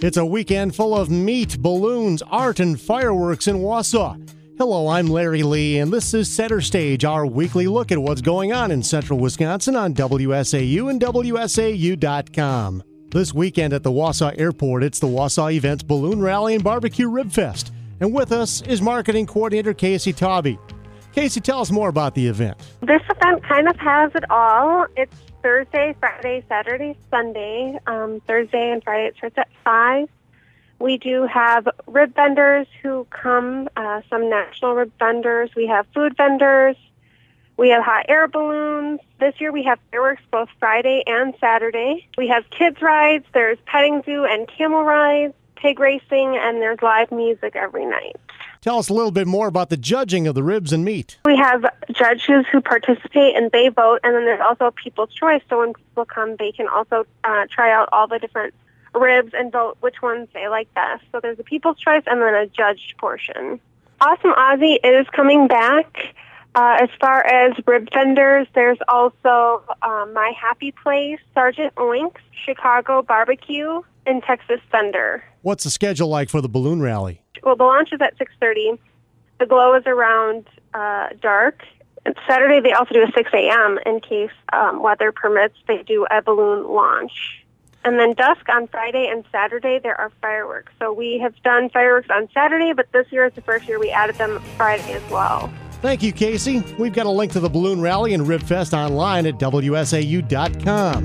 It's a weekend full of meat, balloons, art, and fireworks in Wausau. Hello, I'm Larry Lee, and this is Center Stage, our weekly look at what's going on in central Wisconsin on WSAU and WSAU.com. This weekend at the Wausau Airport, it's the Wausau Events Balloon Rally and Barbecue Rib Fest. And with us is marketing coordinator Casey Tauby. Casey, tell us more about the event. This event kind of has it all. It's Thursday, Friday, Saturday, Sunday. Thursday and Friday it starts at 5. We do have rib vendors who come, some national rib vendors. We have food vendors. We have hot air balloons. This year we have fireworks both Friday and Saturday. We have kids rides. There's petting zoo and camel rides, pig racing, and there's live music every night. Tell us a little bit more about the judging of the ribs and meat. We have judges who participate and they vote, and then there's also People's Choice. So when people come, they can also try out all the different ribs and vote which ones they like best. So there's a People's Choice and then a judged portion. Awesome Aussie is coming back. As far as rib vendors, there's also My Happy Place, Sergeant Oinks, Chicago Barbecue, and Texas Thunder. What's the schedule like for the balloon rally? Well, the launch is at 6:30. The glow is around dark. And Saturday, they also do a 6 a.m. in case weather permits. They do a balloon launch. And then dusk on Friday and Saturday, there are fireworks. So we have done fireworks on Saturday, but this year is the first year we added them Friday as well. Thank you, Casey. We've got a link to the Balloon Rally and Rib Fest online at WSAU.com.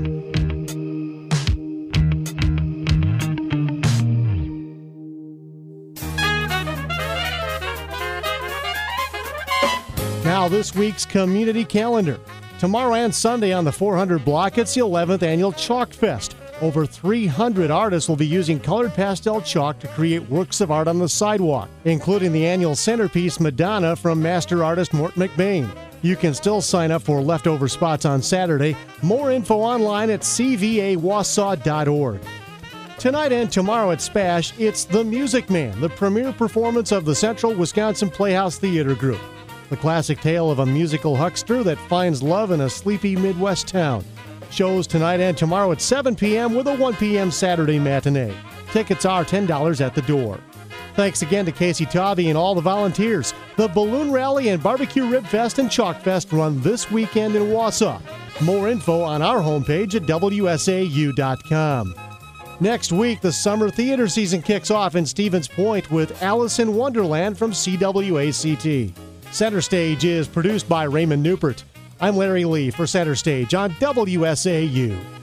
Now, this week's community calendar. Tomorrow and Sunday on the 400 block, it's the 11th annual Chalk Fest. Over 300 artists will be using colored pastel chalk to create works of art on the sidewalk, including the annual centerpiece Madonna from master artist Mort McBain. You can still sign up for leftover spots on Saturday. More info online at cvawausau.org. Tonight and tomorrow at Spash, it's The Music Man, the premiere performance of the Central Wisconsin Playhouse Theater Group. The classic tale of a musical huckster that finds love in a sleepy Midwest town. Shows tonight and tomorrow at 7 p.m. with a 1 p.m. Saturday matinee. Tickets are $10 at the door. Thanks again to Casey Tauby and all the volunteers. The Balloon Rally and Barbecue Rib Fest and Chalk Fest run this weekend in Wausau. More info on our homepage at WSAU.com. Next week, the summer theater season kicks off in Stevens Point with Alice in Wonderland from CWACT. Center Stage is produced by Raymond Newport. I'm Larry Lee for Center Stage on WSAU.